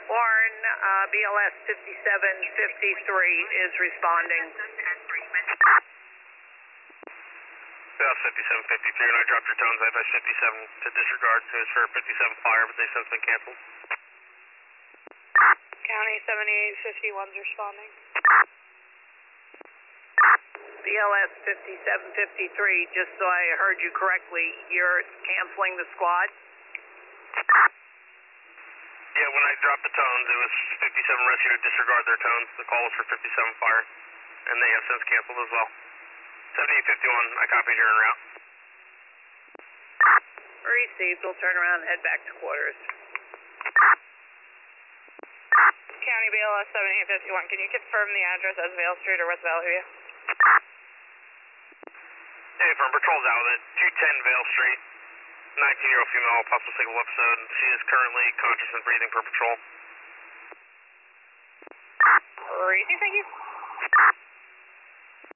Warren, BLS 5753 is responding. BLS 5753, and I dropped your tones. I have 57 to disregard. It was for 57 fire, but they've since been canceled. County 7851's responding. BLS 5753, just so I heard you correctly, you're canceling the squad? Yeah, when I dropped the tones, it was 57 rescue to disregard their tones. The call was for 57 fire, and they have since canceled as well. 7851, I copied your en route. Received. We'll turn around and head back to quarters. County BLS 7851, can you confirm the address as Vale Street or West Valley View? Hey, firm patrol's out with it. 210 Vale Street. 19-year-old female, possible single episode. She is currently conscious and breathing per patrol. Receive, thank you.